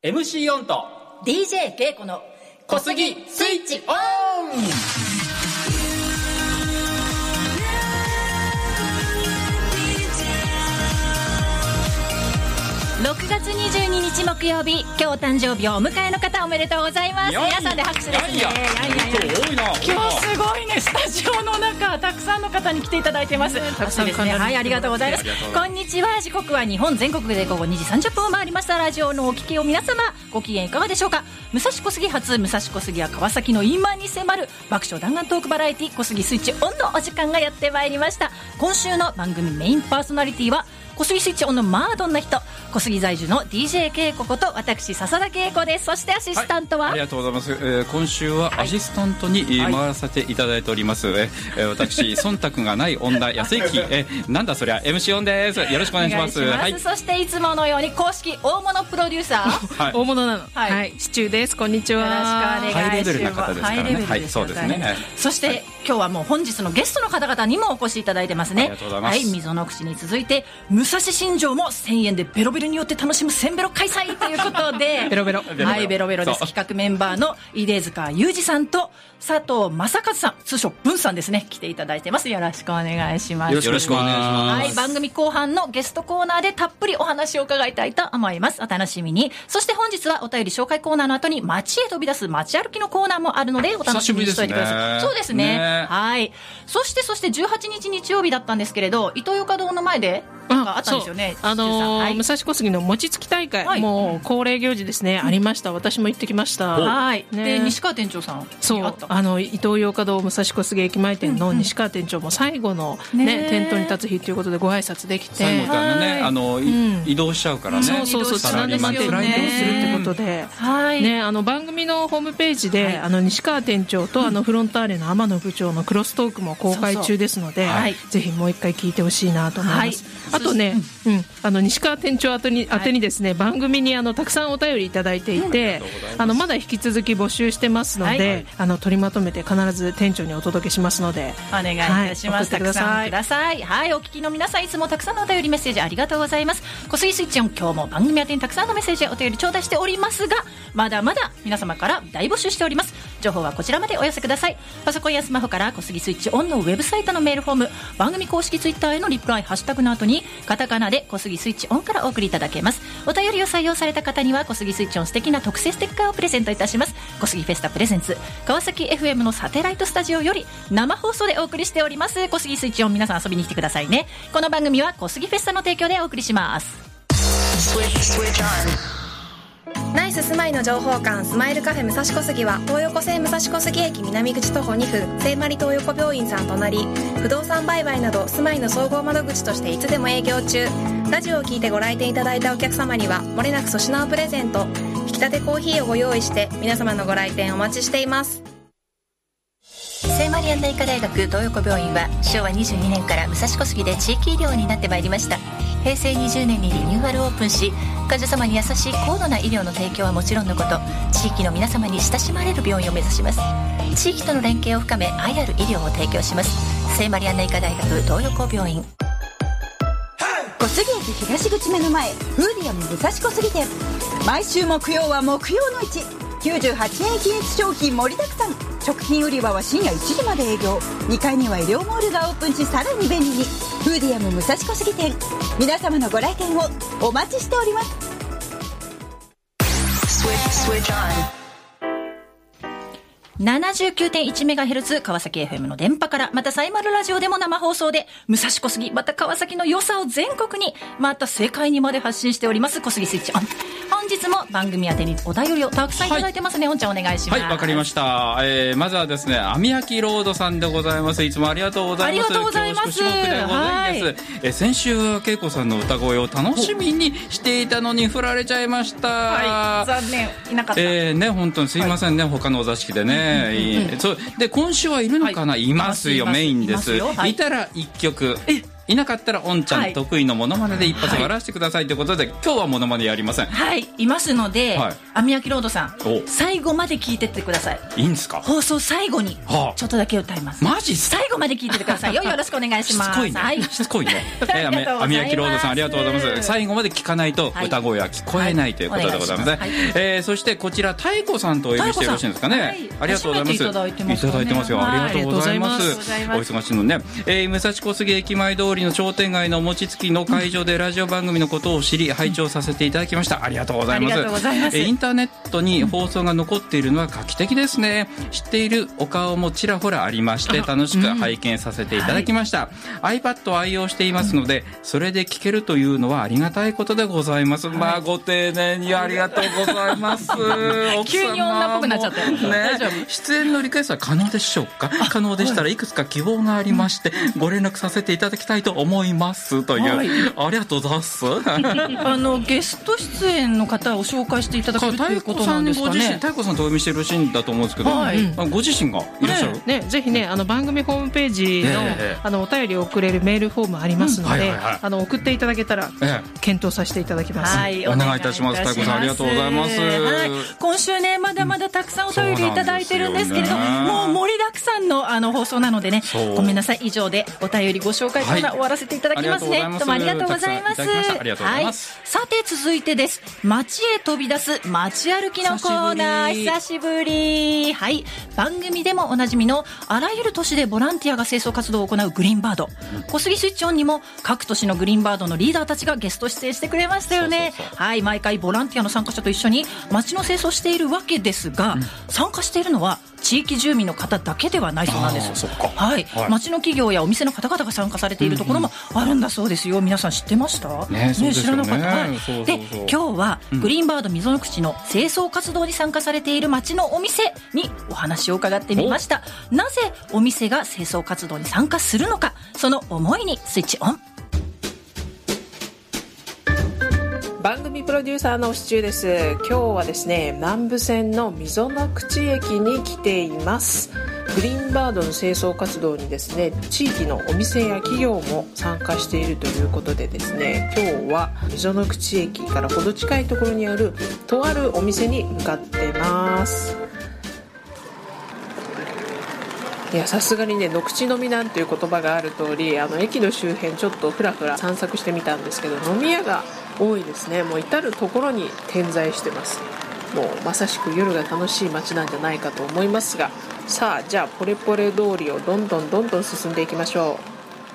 MC オンと DJ ケイコの小杉スイッチオン。 6月22日木曜日、今日お誕生日をお迎えの方おめでとうございます。皆さんで拍手ですね。今日すごいね、スタジオの中たくさんの方に来ていただいてます。たくさんですね。はい、ありがとうございます。こんにちは。時刻は日本全国で午後2時30分を回りました。ラジオのお聞きを皆様ご機嫌いかがでしょうか。武蔵小杉発武蔵小杉や川崎の今に迫る爆笑弾丸トークバラエティ小杉スイッチオンのお時間がやってまいりました。今週の番組メインパーソナリティは小杉スイッチオンのどんな人、小杉在住の DJ ケイコこと私笹田ケイコです。そしてアシスタントは、 ありがとうございます。今週はアシスタントに回らせていただいております、私忖度がない女安行なんだそりゃ MC オンです。よろしくお願いします。 はい、そしていつものように公式大物プロデューサー、 はい、大物なの、はい、シチューです。こんにちは。 よろしくお願いします。 ハイレベルな方ですからね。はい、そうですね。 そして今日はもう本日のゲストの方々にもお越しいただいてますね。 ありがとうございます。 はい、溝の口に続いて武蔵新城も1000円でベロベロによって楽しむ1000ベロ開催ということでベロベロ、 はい、ベロベロです。企画メンバーの出塚裕二さんと佐藤正和さん、通称文さんですね、来ていただいてます。よろしくお願いします。 よろしくお願いします。 はい、番組後半のゲストコーナーでたっぷりお話を伺いたいと思います。お楽しみに。そして本日はお便り紹介コーナーの後に街へ飛び出す街歩きのコーナーもあるのでお楽しみにしておいてください。そうですね。はい。そして18日日曜日だったんですけれど、イトーヨーカドーの前であったんですよね。 はい、武蔵小杉の餅つき大会、はい、もう恒例行事ですね、ありました。私も行ってきました。 はい、ね、で西川店長さん、 そう、イトーヨーカドー武蔵小杉駅前店の西川店長も最後の、ね、店頭に立つ日ということでご挨拶できて、 最後からね、移動しちゃうからね、 そうつなぎまで移動するってことで、はいね、番組のホームページで、西川店長とフロンターレの天野部長のクロストークも公開中ですので、ぜひもう一回聞いてほしいなと思います。あとね、西川店長宛てにですね、番組にたくさんお便りいただいていて、まだ引き続き募集してますので、取りまとめて必ず店長にお届けしますのでお願いいたします。たくさんください。はい、お聞きの皆さん、いつもたくさんのお便りメッセージありがとうございます。小杉スイッチオン、今日も番組宛てにたくさんのメッセージお便り頂戴しておりますが、まだまだ皆様から大募集しております。情報はこちらまでお寄せください。パソコンやスマホから小杉スイッチオンのウェブサイトのメールフォーム、番組公式ツイッターへのリプライ、ハッシュタグの後にカタカナで小杉スイッチオンからお送りいただけます。お便りを採用された方には小杉スイッチオン素敵な特製ステッカーをプレゼントいたします。小杉フェスタプレゼンツ川崎 FM のサテライトスタジオより生放送でお送りしております。小杉スイッチオン、皆さん遊びに来てくださいね。この番組は小杉フェスタの提供でお送りします。 ナイススマイの情報館スマイルカフェ武蔵小杉は東横線武蔵小杉駅南口徒歩2分聖マリ東横病院さん隣、不動産売買など住まいの総合窓口としていつでも営業中。ラジオを聞いてご来店いただいたお客様にはもれなく粗品をプレゼント、引き立てコーヒーをご用意して皆様のご来店お待ちしています。 聖マリアンナ医科大学東横病院は昭和22年から武蔵小杉で地域医療になってまいりました。平成20年にリニューアルオープンし、患者様に優しい高度な医療の提供はもちろんのこと、地域の皆様に親しまれる病院を目指します。地域との連携を深め、愛ある医療を提供します。聖マリアンナ医科大学東横病院。 小杉駅東口目の前、フーディアム武蔵小杉店。毎週木曜は木曜の市、98円均一商品盛りだくさん。食品売り場は深夜1時まで営業。2階には医療モールがオープンし、さらに便利に。フーディアム武蔵小杉店、皆様のご来店をお待ちしております。 79.1MHz 川崎 FM の電波から、またサイマルラジオでも生放送で武蔵小杉、また川崎の良さを全国に、また世界にまで発信しております小杉スイッチオン。本日も番組宛てにお便りをたくさんいただいてますね。おんちゃんお願いします。 はい、わかりました。まずはですね、網焼ロードさんでございます。いつもありがとうございます。 ありがとうございます。 恐縮でございます。先週は恵子さんの歌声を楽しみにしていたのに振られちゃいました。 はい、残念、いなかった。 ね、本当にすいませんね、他のお座敷でね。そうで、今週はいるのかな、いますよ、メインです。いたら1曲、いなかったらおんちゃん得意のモノマネで一発笑わせてくださいということで、今日はモノマネやりません。 はい、いますので、 網焼ロードさん、最後まで聞いてってください。 いいんですか？ 放送最後にちょっとだけ歌います。 マジっすか？ 最後まで聞いててくださいよ。よろしくお願いします。 しつこいね、はい、しつこいね。網焼ロードさんありがとうございます。最後まで聞かないと歌声は聞こえない、ということでございますね。そしてこちら太鼓さんとお呼びしてよろしいんですかね。ありがとうございます。いただいてますよ。ありがとうございます。お忙しいのね。武蔵小杉駅前通りの商店街の餅つきの会場でラジオ番組のことを知り拝聴させていただきました。ありがとうございます。インターネットに放送が残っているのは画期的ですね。知っているお顔もちらほらありまして楽しく拝見させていただきました。iPad を愛用していますのでそれで聞けるというのはありがたいことでございます。まあご丁寧にありがとうございます。 急に女っぽくなっちゃったよね。 出演のリクエストは可能でしょうか？可能でしたらいくつか希望がありましてご連絡させていただきたいと思いますという、ありがとうございます。 ゲスト出演の方を紹介していただけるということなんですかね。 太鼓さんとお読みしてよろしいんだと思うんですけど、ご自身がいらっしゃる、 ぜひね番組ホームページの、お便りを送れるメールフォームありますので、送っていただけたら検討させていただきます。 お願いいたします。太鼓さんありがとうございます。 今週ねまだまだたくさんお便りいただいてるんですけれどもう盛りだくさんの放送なのでね、ごめんなさい。以上でお便りご紹介コーナー終わらせていただきますね。どうもありがとうございます。さて続いてです。街へ飛び出す街歩きのコーナー、久しぶり。はい、番組でもおなじみのあらゆる都市でボランティアが清掃活動を行うグリーンバード、小杉スイッチオンにも各都市のグリーンバードのリーダーたちがゲスト出演してくれましたよね。はい、毎回ボランティアの参加者と一緒に街の清掃をしているわけですが、参加しているのは地域住民の方だけではないそうなんです。はい、町の企業やお店の方々が参加されているところもあるんだそうですよ。皆さん知ってました？知らなかった。で、今日はグリーンバード溝の口の清掃活動に参加されている町のお店にお話を伺ってみました。なぜお店が清掃活動に参加するのか、その思いにスイッチオン。 番組プロデューサーの押中です。今日はですね、南武線の溝の口駅に来ています。グリーンバードの清掃活動にですね、地域のお店や企業も参加しているということでですね、今日は溝の口駅からほど近いところにあるとあるお店に向かってます。いや、さすがにね、の口飲みなんていう言葉がある通り、駅の周辺ちょっとふらふら散策してみたんですけど、飲み屋が多いですね。もう至る所に点在してます。もうまさしく夜が楽しい街なんじゃないかと思いますが、さあじゃあポレポレ通りをどんどん進んでいきましょう。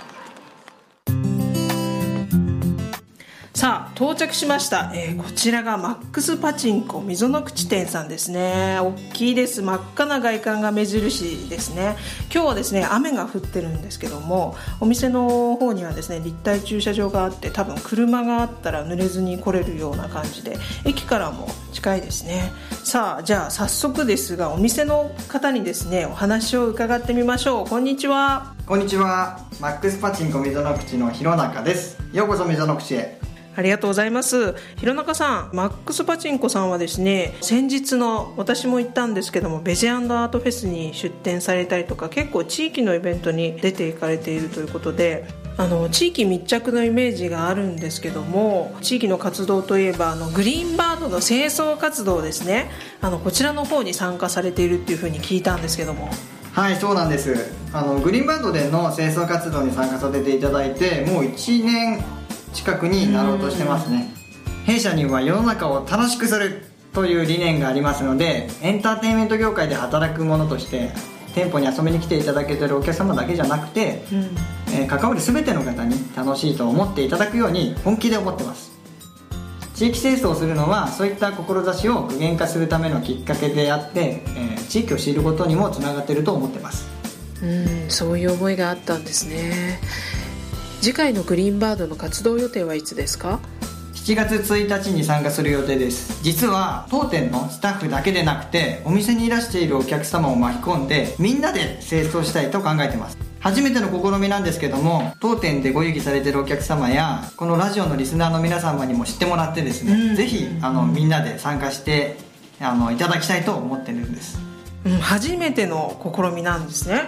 さあ到着しました。こちらがマックスパチンコ溝の口店さんですね。大きいです。真っ赤な外観が目印ですね。今日はですね雨が降ってるんですけども、お店の方にはですね立体駐車場があって、多分車があったら濡れずに来れるような感じで、駅からも近いですね。さあじゃあ早速ですが、お店の方にですねお話を伺ってみましょう。こんにちは。 こんにちは。マックスパチンコ溝の口の弘中です。ようこそ溝の口へ。 ありがとうございます。弘中さん、マックスパチンコさんはですね、先日の私も行ったんですけども、ベジアートフェスに出展されたりとか、結構地域のイベントに出ていかれているということで、地域密着のイメージがあるんですけども、地域の活動といえばグリーンバードの清掃活動ですね、こちらの方に参加されているっていうふうに聞いたんですけども。 はい、そうなんです。グリーンバードでの清掃活動に参加させていただいてもう1年近くになろうとしてますね。弊社には世の中を楽しくするという理念がありますので、エンターテインメント業界で働く者として店舗に遊びに来ていただけているお客様だけじゃなくて、関わる全ての方に楽しいと思っていただくように本気で思ってます。地域清掃をするのはそういった志を具現化するためのきっかけであって、地域を知ることにもつながっていると思ってます。 そういう思いがあったんですね。次回のグリーンバードの活動予定はいつですか ？7月1日に参加する予定です。実は当店のスタッフだけでなくて、お店にいらしているお客様を巻き込んでみんなで清掃したいと考えてます。初めての試みなんですけども、当店でご遊戯されているお客様やこのラジオのリスナーの皆様にも知ってもらってですね、ぜひみんなで参加していただきたいと思ってるんです。 初めての試みなんですね。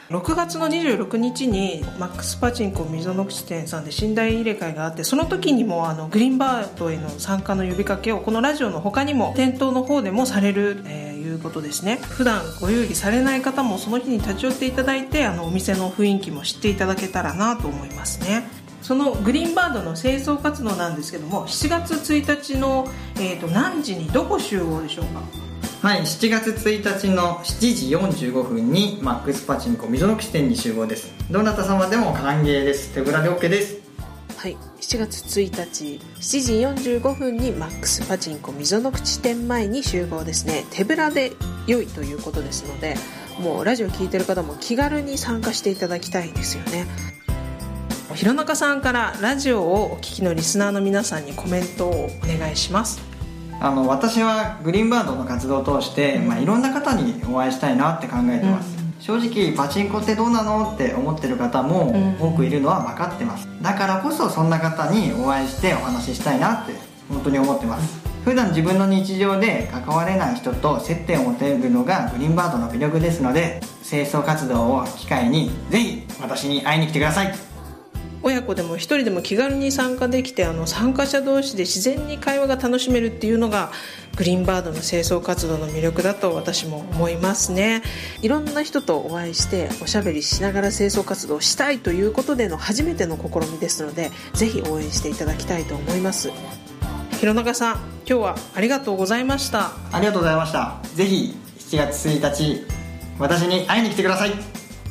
6月の26日にマックスパチンコ溝の口店さんで寝台入れ替えがあって、その時にもグリーンバードへの参加の呼びかけをこのラジオの他にも店頭の方でもされる、いうことですね。普段ご遊戯されない方もその日に立ち寄っていただいてお店の雰囲気も知っていただけたらなと思いますね。そのグリーンバードの清掃活動なんですけども、7月1日の、何時にどこ集合でしょうか。 はい、7月1日の7時45分にマックスパチンコ溝の口店に集合です。どなた様でも歓迎です。手ぶらで OK です。 はい、7月1日7時45分にマックスパチンコ溝の口店前に集合ですね。手ぶらで良いということですので、もうラジオ聞いてる方も気軽に参加していただきたいですよね。弘中さんからラジオをお聞きのリスナーの皆さんにコメントをお願いします。 私はグリーンバードの活動を通して、いろんな方にお会いしたいなって考えてます、正直パチンコってどうなのって思ってる方も多くいるのは分かってます。だからこそそんな方にお会いしてお話ししたいなって本当に思ってます。普段自分の日常で関われない人と接点を持てるのがグリーンバードの魅力ですので、清掃活動を機会にぜひ私に会いに来てください。 親子でも一人でも気軽に参加できて、参加者同士で自然に会話が楽しめるっていうのがグリーンバードの清掃活動の魅力だと私も思いますね。いろんな人とお会いしておしゃべりしながら清掃活動をしたいということでの初めての試みですので、ぜひ応援していただきたいと思います。弘中さん、今日はありがとうございました。 ありがとうございました。ぜひ7月1日私に会いに来てください。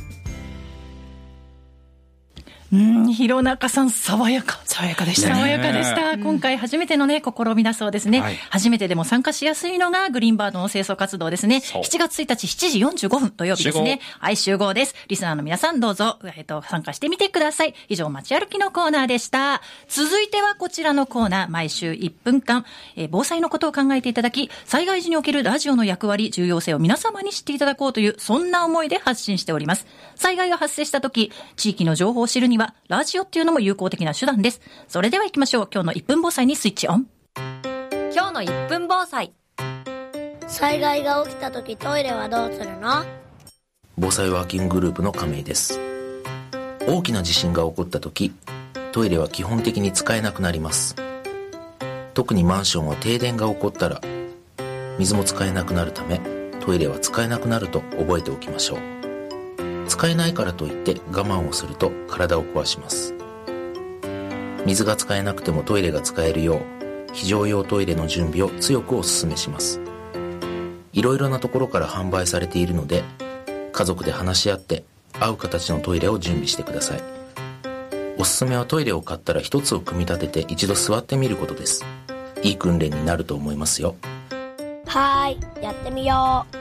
弘中さん爽やかでした。爽やかでした。今回初めてのね試みだそうですね、初めてでも参加しやすいのがグリーンバードの清掃活動ですね。7月1日7時45分土曜日ですね。はい、集合です。リスナーの皆さんどうぞ、参加してみてください。以上、街歩きのコーナーでした。続いてはこちらのコーナー、毎週1分間、防災のことを考えていただき、災害時におけるラジオの役割重要性を皆様に知っていただこうという、そんな思いで発信しております。災害が発生した時、地域の情報を知るにはラジオっていうのも有効的な手段です。それでは行きましょう。今日の1分防災にスイッチオン。 今日の1分防災。災害が起きた時トイレはどうするの？ 防災ワーキンググループの亀井です。大きな地震が起こった時、トイレは基本的に使えなくなります。特にマンションは停電が起こったら水も使えなくなるため、トイレは使えなくなると覚えておきましょう。使えないからといって我慢をすると体を壊します。水が使えなくてもトイレが使えるよう、非常用トイレの準備を強くお勧めします。いろいろなところから販売されているので、家族で話し合って合う形のトイレを準備してください。おすすめはトイレを買ったら一つを組み立てて一度座ってみることです。いい訓練になると思いますよ。 はーい、やってみよう。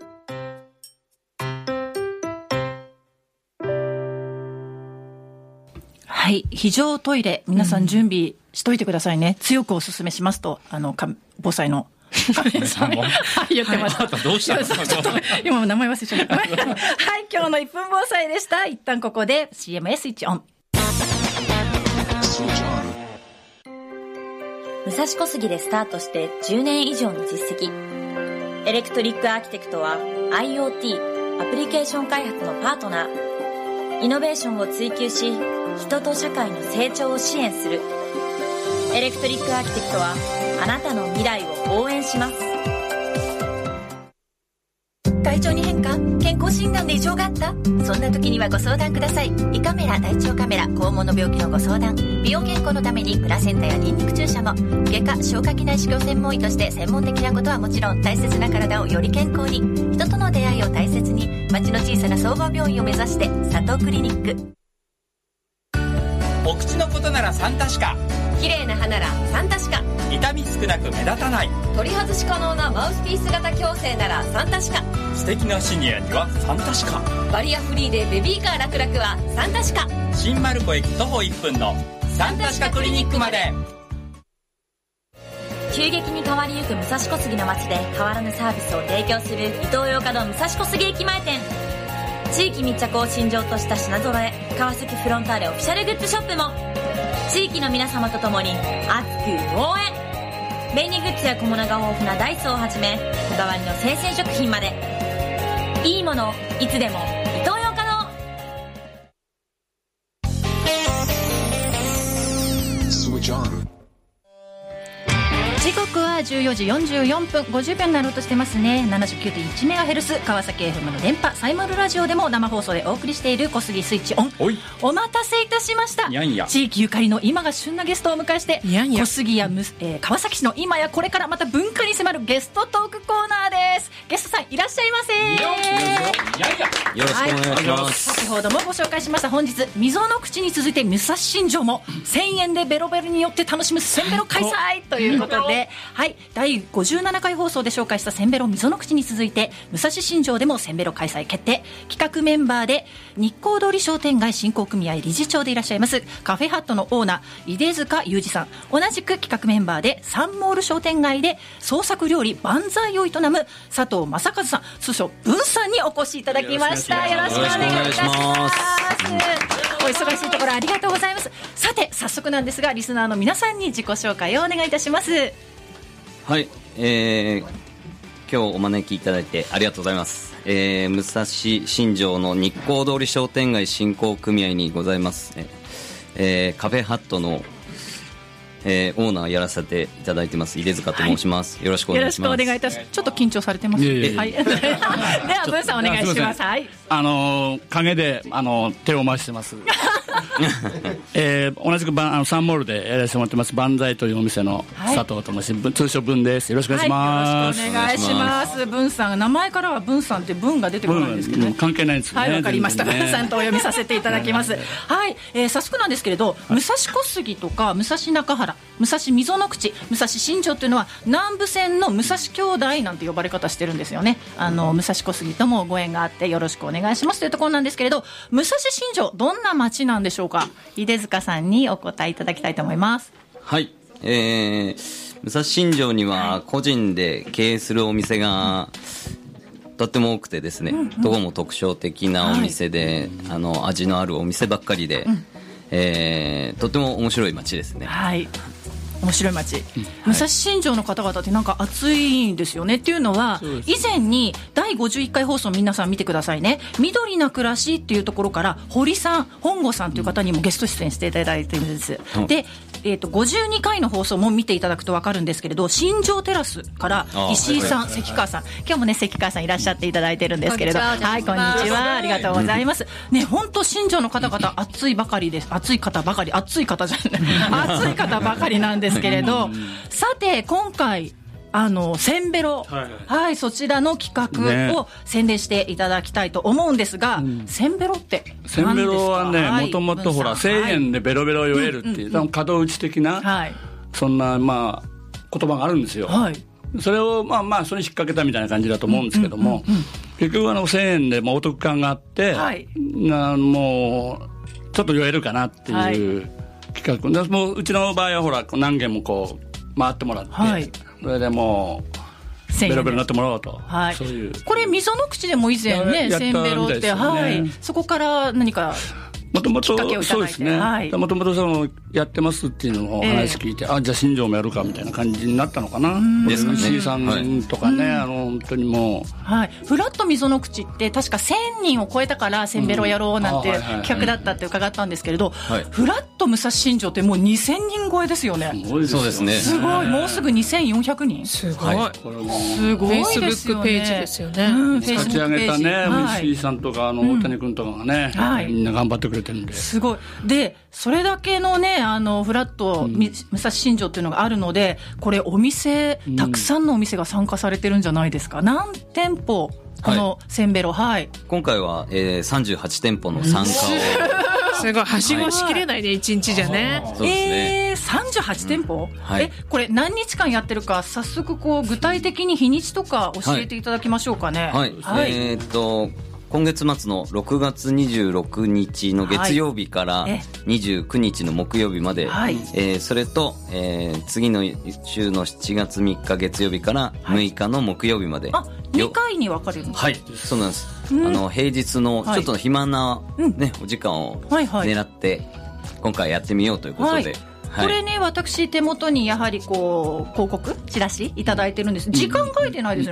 はい、非常トイレ皆さん準備しといてくださいね。強くお勧めしますと防災の亀井さん言ってました。 どうしたの？ ちょっと今名前忘れちゃった。はい、今日の1分防災でした。一旦ここで CM へスイッチオン。 武蔵小杉でスタートして10年以上の実績。エレクトリックアーキテクトは IoT アプリケーション開発のパートナー。イノベーションを追求し、人と社会の成長を支援する。エレクトリックアーキテクトはあなたの未来を応援します。 体調に変化？健康診断で異常があった？そんな時にはご相談ください。胃カメラ、大腸カメラ、肛門の病気のご相談、美容健康のためにプラセンタやニンニク注射も、外科消化器内視鏡専門医として専門的なことはもちろん、大切な体をより健康に、人との出会いを大切に、町の小さな総合病院を目指して佐藤クリニック。 お口のことならサンタシカ、 綺麗な歯ならサンタシカ、 痛み少なく目立たない、 取り外し可能なマウスピース型矯正ならサンタシカ、 素敵なシニアにはサンタシカ、 バリアフリーでベビーカー楽々はサンタシカ、 新丸子駅徒歩1分のサンタシカクリニックまで。 急激に変わりゆく武蔵小杉の街で変わらぬサービスを提供するイトーヨーカドー武蔵小杉駅前店。地域密着を信条とした品揃え、川崎フロンターレオフィシャルグッズショップも、地域の皆様と共に熱く応援。便利グッズや小物が豊富なダイソーをはじめ、こだわりの生鮮食品まで、いいものいつでもイトーヨーカドー。 時刻は14時44分50秒になろうとしてますね。 79.1MHz 川崎 FM の電波サイマルラジオでも生放送でお送りしている小杉スイッチオン。お待たせいたしました。地域ゆかりの今が旬なゲストをお迎えして小杉や川崎市の今やこれからまた文化に迫るゲストトークコーナーです。ゲストさんいらっしゃいませ。 よろしくお願いします。 先ほどもご紹介しました本日溝の口に続いて武蔵新城も1000円でベロベロによって楽しむせんべろ開催ということで、はい、第57回放送で紹介したせんべろ溝の口に続いて武蔵新城でもせんべろ開催決定。企画メンバーで日光通り商店街振興組合理事長でいらっしゃいますカフェハットのオーナー井出塚裕二さん、同じく企画メンバーでサンモール商店街で創作料理万歳を営む佐藤正和さん、通称文さんにお越しいただきました。よろしくお願いいたします。お忙しいところありがとうございます。さて早速なんですがリスナーの皆さんに自己紹介をお願いいたします。 はい、今日お招きいただいてありがとうございます。武蔵新城の日光通り商店街振興組合にございます、カフェハットの、オーナーやらせていただいてます井出塚と申します、はい、よろしくお願いします。 よろしくお願いいたします。ちょっと緊張されてます。はい、では文さんお願いします。はい、 陰で手を回してます同じくサンモールでやらせてもらってます万歳というお店の佐藤と申します、はい、通称文です。よろしくお願いします。 よろしくお願いします。文さん、名前からは文さんって文が出てこないんですけど、ね、 関係ないんですよね。 はい、わかりました。文さんとお読みさせていただきます。はい、早速なんですけれど、武蔵小杉とか武蔵中原、武蔵溝の口、武蔵新城というのは南武線の武蔵兄弟なんて呼ばれ方してるんですよね。武蔵小杉ともご縁があってよろしくお願いしますというところなんですけれど、武蔵新城どんな町なんでしょうか。井出塚さんにお答えいただきたいと思います。 はい、武蔵新城には個人で経営するお店がとっても多くてですね、どこも特徴的なお店で、はい、味のあるお店ばっかりで、とっても面白い街ですね。 はい、面白い街、武蔵新城の方々ってなんか熱いんですよね。っていうのは以前に第51回放送皆さん見てくださいね。緑な暮らしっていうところから堀さん、本郷さんという方にもゲスト出演していただいているんです、で、52回の放送も見ていただくと分かるんですけれど、新城テラスから石井さん、関川さん、今日もね関川さんいらっしゃっていただいてるんですけれど、はい、こんにちは、ありがとうございますね。本当新城の方々熱いばかりです。熱い方ばかり、熱い方じゃない熱い方ばかりなんですけれどさて今回せんべろ、はい、そちらの企画を宣伝していただきたいと思うんですが、せんべろって何ですか。 せんべろはね、もともとほら1000円でベロベロ酔えるっていう、角打ち的な、そんな言葉があるんですよ、はい、それをそれに引っ掛けたみたいな感じだと思うんですけども、結局1000円でお得感があって、はい、もうちょっと酔えるかなっていう、企画でもううちの場合はほら何軒もこう回ってもらって、はい、それでもうベロベロになってもらおうと、はい、そういうこれ溝の口でも以前ねせんべろって、はい、そこから何かもともとそうですね、もともとやってますっていうのを話聞いて、じゃあ新庄もやるかみたいな感じになったのかな。 ですかね。 石井さんとかね、本当にもう、 はい、フラット溝の口って確か1000人を超えたからせんべろやろうなんて企画だったって伺ったんですけれど、フラット武蔵新城ってもう2000人超えですよね。 そうですね。 すごい、もうすぐ2400人。 すごい。 すごいですよね。 Facebook ページですよね。 立ち上げたね、石井さんとか大谷君とかがね、みんな頑張ってくれてるんで。 すごい。でそれだけのねフラット武蔵新城っていうのがあるので、これお店たくさんのお店が参加されてるんじゃないですか。何店舗このせんべろ、はい、 今回は、38店舗の参加をすごい、はしごしきれないね、1日じゃね。 そうですね。 38店舗、これ何日間やってるか早速こう具体的に日にちとか教えていただきましょうかね。 今月末の6月26日の月曜日から29日の木曜日まで、それと、次の週の7月3日月曜日から6日の木曜日まで、 2回に分かれるんですか。 はい、そうなんです、平日のちょっと暇な、お時間を狙って今回やってみようということで、 これね、私手元にやはりこう広告チラシいただいてるんです。時間書いてないですね、これ。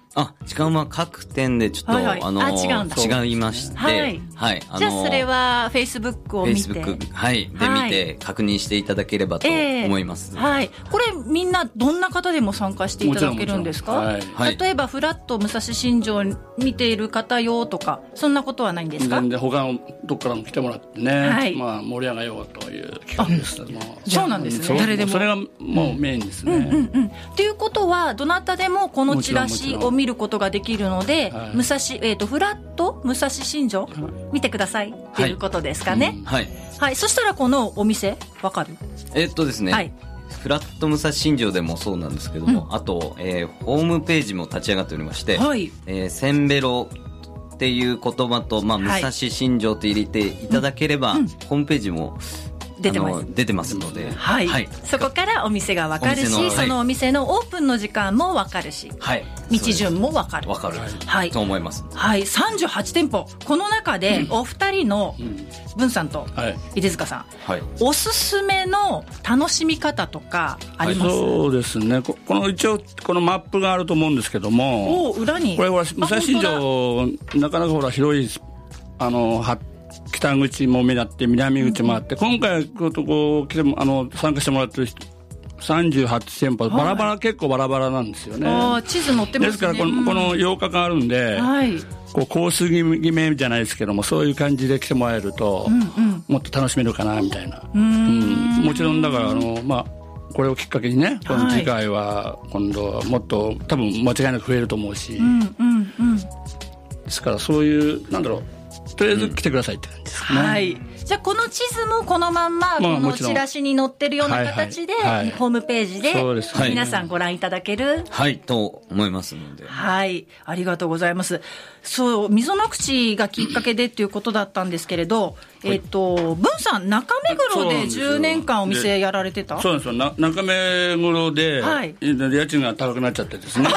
時間は各店でちょっと、違いまして、 じゃあそれはフェイスブックを見て、 で見て確認していただければと思います。 これみんなどんな方でも参加していただけるんですか？例えばフラット武蔵新城見ている方よとかそんなことはないんですか？ 全然他のどっからも来てもらってね、盛り上げようという企画ですけども。 そうなんですね。 誰でもそれがもうメインですね。 ということはどなたでもこのチラシを見ることができるので、フラット武蔵新城見てくださいっていうことですかね。そしたらこのお店わかる？ ですね、フラット武蔵新城でもそうなんですけども、あと、ホームページも立ち上がっておりまして、センベロっていう言葉と、武蔵新城って入れていただければ、ホームページも出てますので、 そこからお店が分かるし、そのお店のオープンの時間も分かるし、道順も分かると思います。 38店舗、この中でお二人の文さんと出塚さん、おすすめの楽しみ方とかあります？ そうですね、一応このマップがあると思うんですけども、 裏にこれは武蔵新城なかなか広い北口も目立って南口もあって、今回来ても参加してもらってる人38店舗、結構バラバラなんですよね。 地図載ってますね。 ですからこの8日間あるんで、コース決めじゃないですけども、そういう感じで来てもらえると、もっと楽しめるかなみたいな。もちろんだからこれをきっかけにね、この次回は今度はもっと多分間違いなく増えると思うし、ですからそういうとりあえず来てくださいって感じですね。 じゃあこの地図もこのまんまこのチラシに載ってるような形でホームページで皆さんご覧いただけると思いますので、 ありがとうございます。そう溝の口がきっかけでっていうことだったんですけれど、文さん中目黒で10年間お店やられてた？ そうなんですよ。中目黒で家賃が高くなっちゃってですね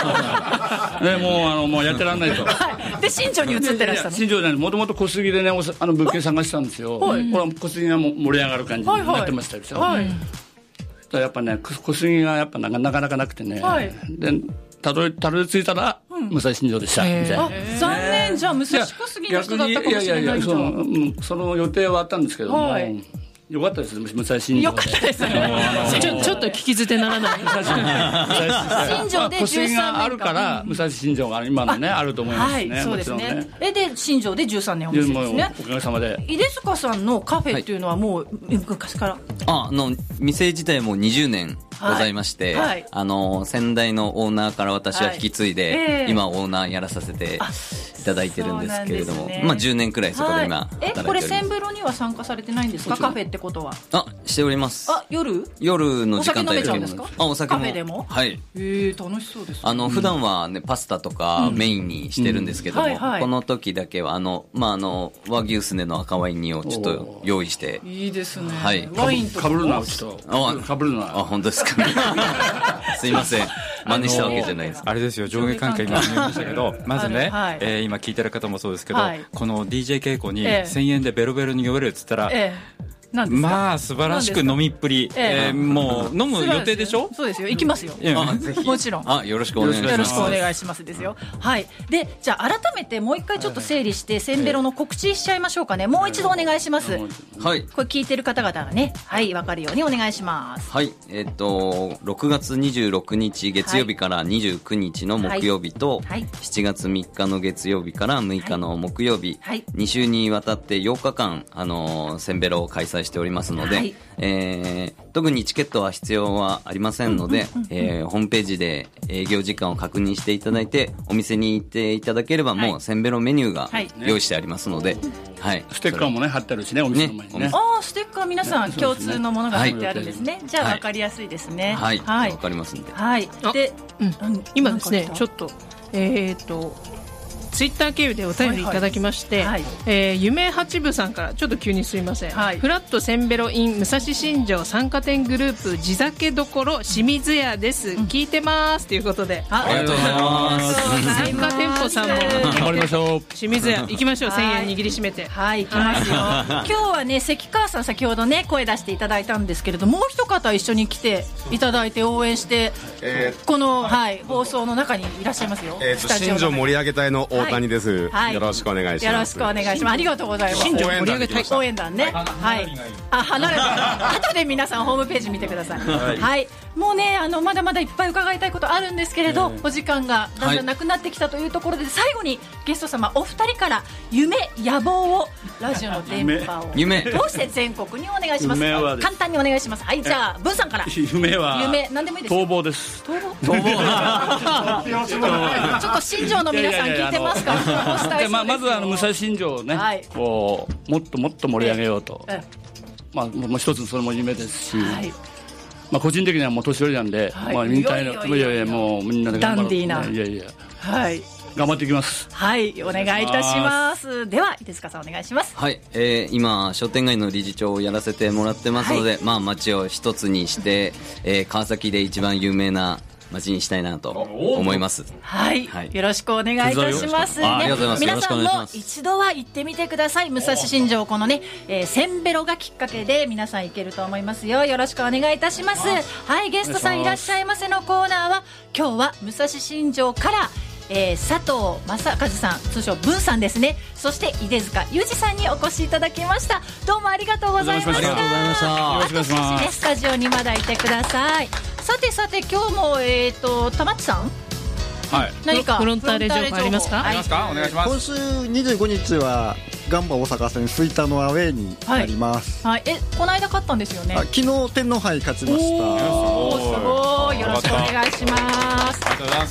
もうやってらんないとで新庄に移ってらしたの？ 新庄じゃない、もともと小杉でね物件探してたんですよ。これは小杉が盛り上がる感じになってましたでしょ。やっぱね小杉がやっぱなかなかなくてね、でたどり着いたら武蔵新城でした。 残念。じゃあ武蔵小杉の人だったかもしれない。 その予定はあったんですけども、よかったです。武蔵新城でよかったですね。 ちょっと聞き捨てならない。 新庄で13年間小杉があるから武蔵新城が今のねあると思いますね。 そうですね。で新庄で13年お店ですね。 おかげさまで。 出塚さんのカフェっていうのはもう昔から？ 店自体も20年ございまして、先代のオーナーから私は引き継いで、今オーナーやらさせていただいてるんですけれども、10年くらいそこで今働いております。 これセンブロには参加されてないんですか？カフェってことは？ しております。 夜の時間帯でお酒も。 カフェでも？ 楽しそうですね。 普段はねパスタとかメインにしてるんですけども、この時だけは和牛すねの赤ワイン煮をちょっと用意して。 いいですね。 ワインとかぶるなちょっとかぶるな。 本当ですか。すいません。真似したわけじゃないです。 あれですよ、上下関係今見えましたけど、まずね、今聞いてる方もそうですけど、この DJ 稽古に1000円でベロベロに呼べるっつったら、素晴らしく飲みっぷり、もう飲む予定でしょ？ そうですよ、行きますよ。もちろん。 よろしくお願いします。 よろしくお願いしますですよ。で、じゃあ改めてもう一回ちょっと整理してセンベロの告知しちゃいましょうかね。もう一度お願いします。これ聞いてる方々がね、分かるようにお願いします。 6月26日月曜日から29日の木曜日と、7月3日の月曜日から6日の木曜日、2週にわたって8日間センベロを開催しておりますので、特にチケットは必要はありませんので、ホームページで営業時間を確認していただいてお店に行っていただければ、もうセンベロメニューが用意してありますので、 ステッカーもね貼ってあるしね、お店の前にね。 ステッカー皆さん共通のものが貼ってあるんですね。じゃあ分かりやすいですね。 分かりますんで。 で、 今ですね、ちょっとツイッター経由でお便りいただきまして、夢八部さんからちょっと急にすいません、フラットせんべろ in 武蔵新城参加店グループ地酒どころ清水屋です、聞いてますということで、 ありがとうございます。 参加店舗さんも頑張りましょう。 清水屋行きましょう。1000円握りしめて、 行きますよ。今日はね、関川さん先ほどね声出していただいたんですけれど、もう一方一緒に来ていただいて応援して、この、放送の中にいらっしゃいますよ。 新庄盛り上げ隊の大谷です、よろしくお願いします。 よろしくお願いします。ありがとうございます。 新庄盛り上げ隊応援団ね、離れた後で皆さんホームページ見てください。もうね、まだまだいっぱい伺いたいことあるんですけれど、お時間がだんだんなくなってきたというところで、最後にゲスト様お二人から夢野望をラジオの電波を通して全国にお願いします。簡単にお願いします。じゃあ文さんから。 夢は何でもいいです。 逃亡です。 逃亡ちょっと新庄の皆さん聞いてますか。 まず武蔵新庄をね、こうもっともっと盛り上げようと、もう一つそれも夢ですし、個人的にはもう年寄りなんで、引退のもうみんなで頑張ろう。 ダンディーな。 頑張っていきます。 お願いいたします。では伊手塚さんお願いします。 今商店街の理事長をやらせてもらってますので、街を一つにして、川崎で一番有名な街にしたいなと思います。 よろしくお願いいたします。皆さんも一度は行ってみてください。武蔵新城、このね、せんべろがきっかけで皆さん行けると思いますよ。よろしくお願いいたします。ゲストさんいらっしゃいませのコーナーは、今日は武蔵新城から佐藤正和さん、通称文さんですね。そして井出塚裕二さんにお越しいただきました。どうもありがとうございました。あと少しね、スタジオにまだいてください。さて今日も玉木さん、何かフロンターレ情報ありますか？ お願いします。 今週25日はガンバ大阪戦吹田のアウェーになります。 この間勝ったんですよね。 昨日天皇杯勝ちました。 すごい、よろしくお願いします。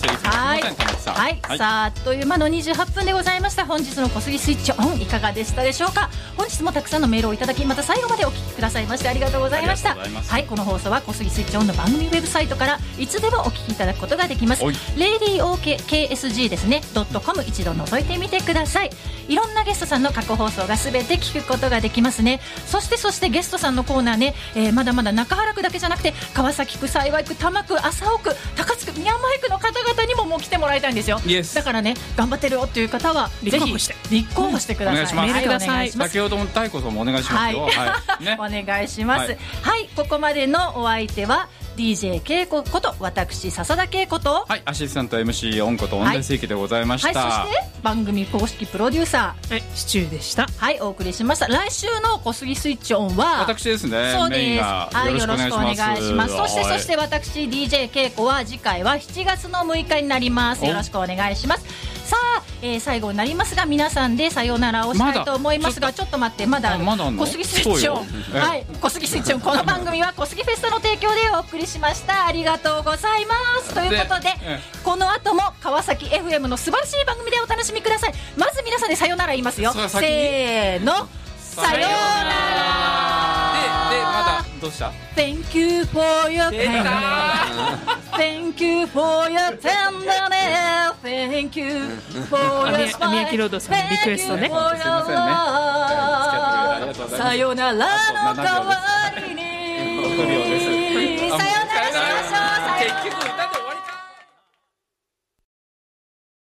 さあ、あっという間の28分でございました。本日の小杉スイッチオンいかがでしたでしょうか。本日もたくさんのメールをいただき、また最後までお聞きくださいましてありがとうございました。この放送は小杉スイッチオンの番組ウェブサイトからいつでもお聞きいただくことができます。RadioKSG ですね.com、一度覗いてみてください。いろんなゲストさんの過去放送がすべて聞くことができますね。そしてゲストさんのコーナーね、まだまだ中原区だけじゃなくて、川崎区、幸区、多摩区、麻生区、高津区、宮前区の方々にももう来てもらいたいんですよ。だからね、頑張ってるよっていう方はぜひ立候補してください。 メールください。先ほども太鼓さんもお願いしますよ。 お願いします。ここまでのお相手はDJ 恵子こと私笹田恵子と、 アシスタント MC 音子と音大正規でございました。 そして番組公式プロデューサーシチューでした。 お送りしました。来週の小杉スイッチオンは私ですね。 そうです。 メインがよろしくお願いします。 そして私 DJ 恵子は次回は7月の6日になります。よろしくお願いします。さあ、最後になりますが、皆さんでさようならをしたいと思いますが、ちょっと待って、まだ小杉スイッチオン、小杉スイッチオン、この番組は小杉フェスタの提供でお送りしました。ありがとうございます。ということで、この後も川崎 FM の素晴らしい番組でお楽しみください。まず皆さんでさようなら言いますよ。せーの、さようなら。 でまだどうした？ Thank you for your kindness. Thank you for your tenderness. Thank you for your smile. 宮城ロードさんのリクエストね。 さよならの代わりにさよならしましょう。結局歌で